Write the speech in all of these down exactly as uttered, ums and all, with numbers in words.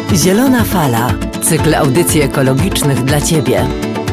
Zielona Fala. Cykl audycji ekologicznych dla Ciebie.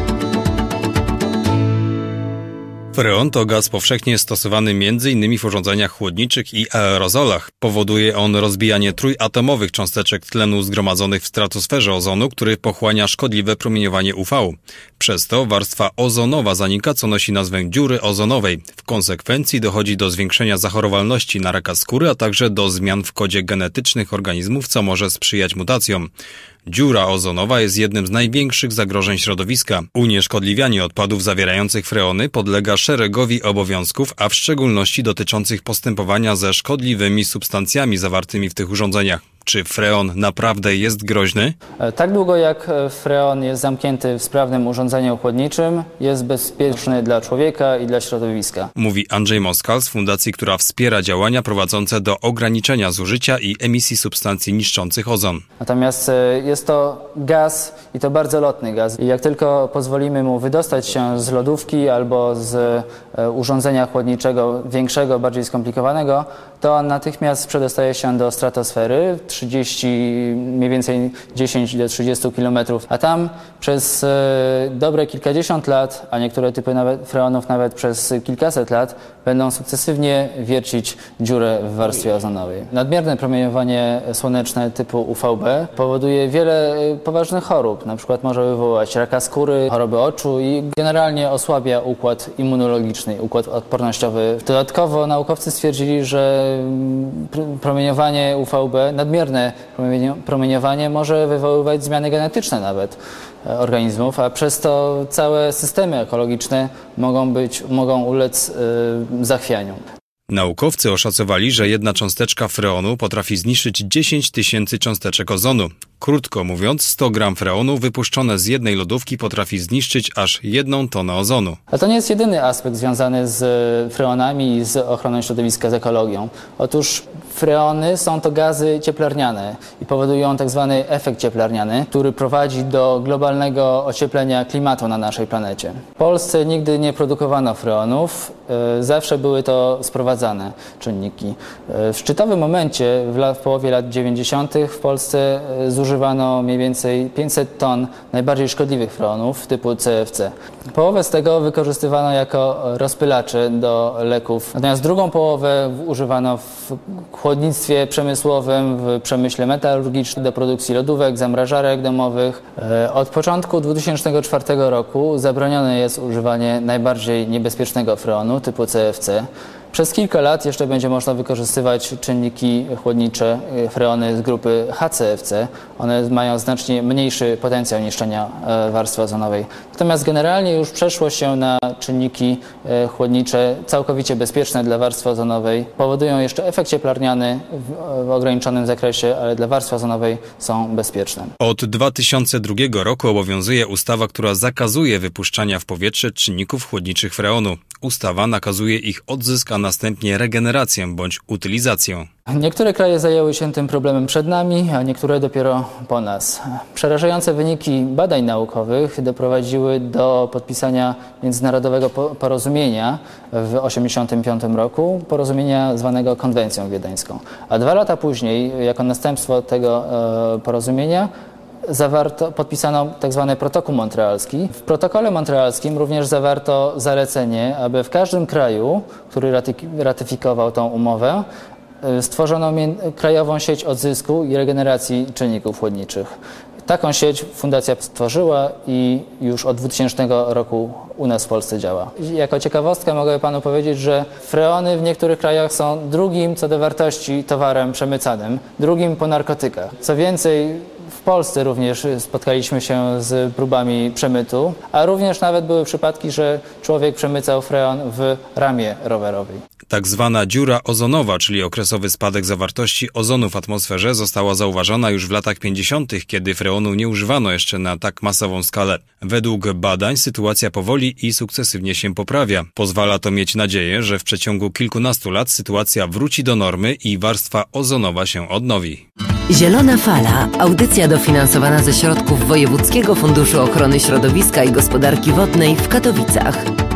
Freon to gaz powszechnie stosowany między innymi w urządzeniach chłodniczych i aerozolach. Powoduje on rozbijanie trójatomowych cząsteczek tlenu zgromadzonych w stratosferze ozonu, który pochłania szkodliwe promieniowanie U V. Przez to warstwa ozonowa zanika, co nosi nazwę dziury ozonowej. W konsekwencji dochodzi do zwiększenia zachorowalności na raka skóry, a także do zmian w kodzie genetycznych organizmów, co może sprzyjać mutacjom. Dziura ozonowa jest jednym z największych zagrożeń środowiska. Unieszkodliwianie odpadów zawierających freony podlega szeregowi obowiązków, a w szczególności dotyczących postępowania ze szkodliwymi substancjami zawartymi w tych urządzeniach. Czy freon naprawdę jest groźny? Tak długo jak freon jest zamknięty w sprawnym urządzeniu chłodniczym, jest bezpieczny dla człowieka i dla środowiska. Mówi Andrzej Moskal z fundacji, która wspiera działania prowadzące do ograniczenia zużycia i emisji substancji niszczących ozon. Natomiast jest to gaz i to bardzo lotny gaz. I jak tylko pozwolimy mu wydostać się z lodówki albo z urządzenia chłodniczego większego, bardziej skomplikowanego, to on natychmiast przedostaje się do stratosfery, trzydzieści, mniej więcej dziesięć do trzydziestu kilometrów, a tam przez e, dobre kilkadziesiąt lat, a niektóre typy nawet, freonów nawet przez kilkaset lat, będą sukcesywnie wiercić dziurę w warstwie ozonowej. Nadmierne promieniowanie słoneczne typu U V B powoduje wiele poważnych chorób, na przykład może wywołać raka skóry, choroby oczu i generalnie osłabia układ immunologiczny, układ odpornościowy. Dodatkowo naukowcy stwierdzili, że promieniowanie U V B, nadmierne promieniowanie może wywoływać zmiany genetyczne nawet organizmów, a przez to całe systemy ekologiczne mogą być, mogą ulec yy, zachwianiu. Naukowcy oszacowali, że jedna cząsteczka freonu potrafi zniszczyć dziesięć tysięcy cząsteczek ozonu. Krótko mówiąc, sto gram freonu wypuszczone z jednej lodówki potrafi zniszczyć aż jedną tonę ozonu. A to nie jest jedyny aspekt związany z freonami i z ochroną środowiska, z ekologią. Otóż freony są to gazy cieplarniane i powodują tak zwany efekt cieplarniany, który prowadzi do globalnego ocieplenia klimatu na naszej planecie. W Polsce nigdy nie produkowano freonów, zawsze były to sprowadzane czynniki. W szczytowym momencie, w, la, w połowie lat dziewięćdziesiątych w Polsce zużywano mniej więcej pięćset ton najbardziej szkodliwych freonów typu C F C. Połowę z tego wykorzystywano jako rozpylacze do leków, natomiast drugą połowę używano w chłodnictwie przemysłowym, w przemyśle metalurgicznym do produkcji lodówek, zamrażarek domowych. Od początku dwa tysiące czwartego roku zabronione jest używanie najbardziej niebezpiecznego freonu typu C F C. Przez kilka lat jeszcze będzie można wykorzystywać czynniki chłodnicze, freony z grupy H C F C. One mają znacznie mniejszy potencjał niszczenia warstwy ozonowej. Natomiast generalnie już przeszło się na czynniki chłodnicze całkowicie bezpieczne dla warstwy ozonowej. Powodują jeszcze efekt cieplarniany w, w ograniczonym zakresie, ale dla warstwy ozonowej są bezpieczne. Od dwa tysiące drugiego roku obowiązuje ustawa, która zakazuje wypuszczania w powietrze czynników chłodniczych freonu. Ustawa nakazuje ich odzysk, a następnie regenerację bądź utylizację. Niektóre kraje zajęły się tym problemem przed nami, a niektóre dopiero po nas. Przerażające wyniki badań naukowych doprowadziły do podpisania międzynarodowego porozumienia w tysiąc dziewięćset osiemdziesiątym piątym roku, porozumienia zwanego Konwencją Wiedeńską. A dwa lata później, jako następstwo tego e, porozumienia, Zawarto, podpisano tak zwany protokół montrealski. W protokole montrealskim również zawarto zalecenie, aby w każdym kraju, który ratyfikował tą umowę, stworzono krajową sieć odzysku i regeneracji czynników chłodniczych. Taką sieć fundacja stworzyła i już od dwutysięcznego roku u nas w Polsce działa. Jako ciekawostkę mogę panu powiedzieć, że freony w niektórych krajach są drugim co do wartości towarem przemycanym, drugim po narkotykach. Co więcej, w Polsce również spotkaliśmy się z próbami przemytu, a również nawet były przypadki, że człowiek przemycał freon w ramie rowerowej. Tak zwana dziura ozonowa, czyli okresowy spadek zawartości ozonu w atmosferze, została zauważona już w latach pięćdziesiątych, kiedy freonu nie używano jeszcze na tak masową skalę. Według badań sytuacja powoli i sukcesywnie się poprawia. Pozwala to mieć nadzieję, że w przeciągu kilkunastu lat sytuacja wróci do normy i warstwa ozonowa się odnowi. Zielona Fala. Audycja dofinansowana ze środków Wojewódzkiego Funduszu Ochrony Środowiska i Gospodarki Wodnej w Katowicach.